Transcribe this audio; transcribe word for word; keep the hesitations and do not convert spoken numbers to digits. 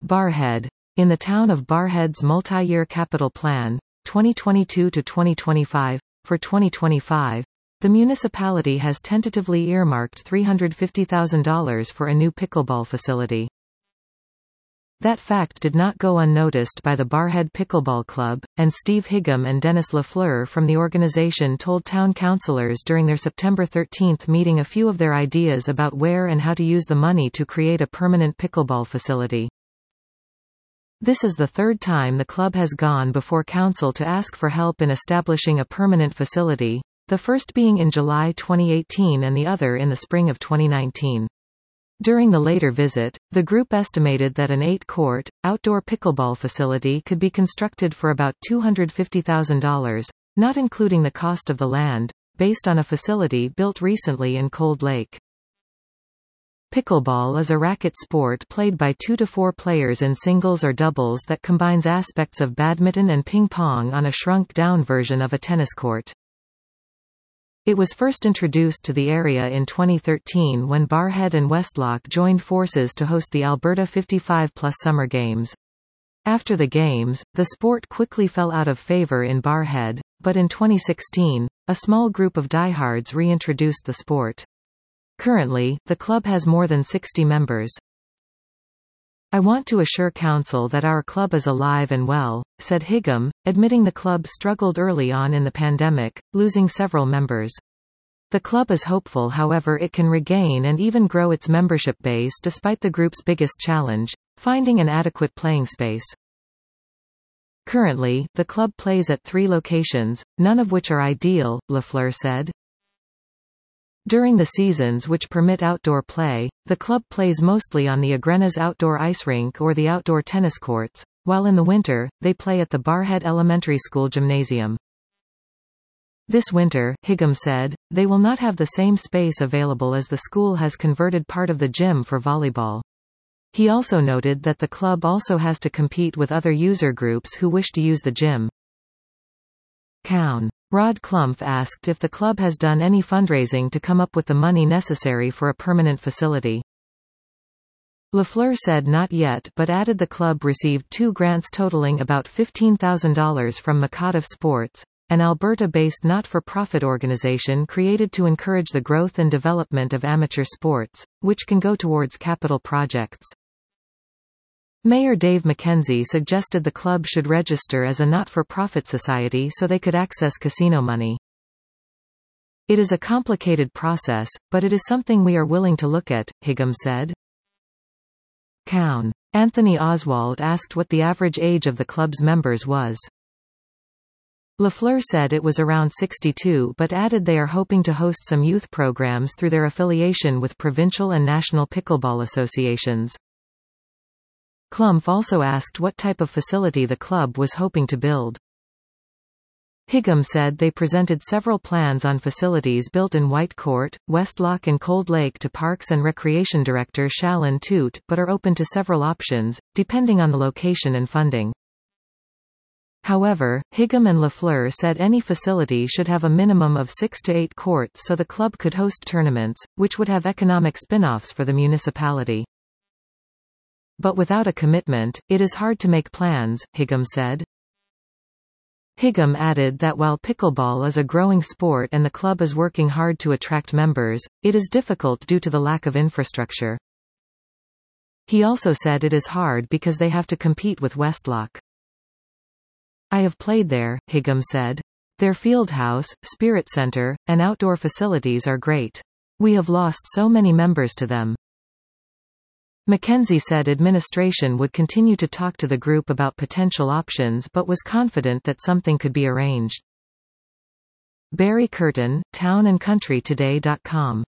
Barrhead. In the town of Barrhead's multi-year capital plan, twenty twenty-two to twenty twenty-five, for twenty twenty-five, the municipality has tentatively earmarked three hundred fifty thousand dollars for a new pickleball facility. That fact did not go unnoticed by the Barrhead Pickleball Club, and Steve Higham and Dennis LaFleur from the organization told town councillors during their September thirteenth meeting a few of their ideas about where and how to use the money to create a permanent pickleball facility. This is the third time the club has gone before council to ask for help in establishing a permanent facility, the first being in July twenty eighteen and the other in the spring of twenty nineteen. During the later visit, the group estimated that an eight-court, outdoor pickleball facility could be constructed for about two hundred fifty thousand dollars, not including the cost of the land, based on a facility built recently in Cold Lake. Pickleball is a racket sport played by two to four players in singles or doubles that combines aspects of badminton and ping-pong on a shrunk-down version of a tennis court. It was first introduced to the area in twenty thirteen when Barrhead and Westlock joined forces to host the Alberta fifty-five plus Summer Games. After the Games, the sport quickly fell out of favor in Barrhead, but in twenty sixteen, a small group of diehards reintroduced the sport. Currently, the club has more than sixty members. "I want to assure council that our club is alive and well," said Higham, admitting the club struggled early on in the pandemic, losing several members. The club is hopeful, however, it can regain and even grow its membership base despite the group's biggest challenge, finding an adequate playing space. Currently, the club plays at three locations, none of which are ideal, LaFleur said. During the seasons which permit outdoor play, the club plays mostly on the Agrena's outdoor ice rink or the outdoor tennis courts, while in the winter, they play at the Barrhead Elementary School gymnasium. This winter, Higham said, they will not have the same space available as the school has converted part of the gym for volleyball. He also noted that the club also has to compete with other user groups who wish to use the gym. Cown. Rod Clumph asked if the club has done any fundraising to come up with the money necessary for a permanent facility. LaFleur said not yet, but added the club received two grants totaling about fifteen thousand dollars from Makata Sports, an Alberta-based not-for-profit organization created to encourage the growth and development of amateur sports, which can go towards capital projects. Mayor Dave McKenzie suggested the club should register as a not-for-profit society so they could access casino money. "It is a complicated process, but it is something we are willing to look at," Higham said. Cown. Anthony Oswald asked what the average age of the club's members was. LaFleur said it was around sixty-two but added they are hoping to host some youth programs through their affiliation with provincial and national pickleball associations. Clumph also asked what type of facility the club was hoping to build. Higham said they presented several plans on facilities built in White Court, Westlock and Cold Lake to Parks and Recreation Director Shalin Toot, but are open to several options, depending on the location and funding. However, Higham and LaFleur said any facility should have a minimum of six to eight courts so the club could host tournaments, which would have economic spin-offs for the municipality. "But without a commitment, it is hard to make plans," Higham said. Higham added that while pickleball is a growing sport and the club is working hard to attract members, it is difficult due to the lack of infrastructure. He also said it is hard because they have to compete with Westlock. "I have played there," Higham said. "Their field house, spirit center, and outdoor facilities are great. We have lost so many members to them." McKenzie said administration would continue to talk to the group about potential options but was confident that something could be arranged. Barry Curtin, town and country today dot com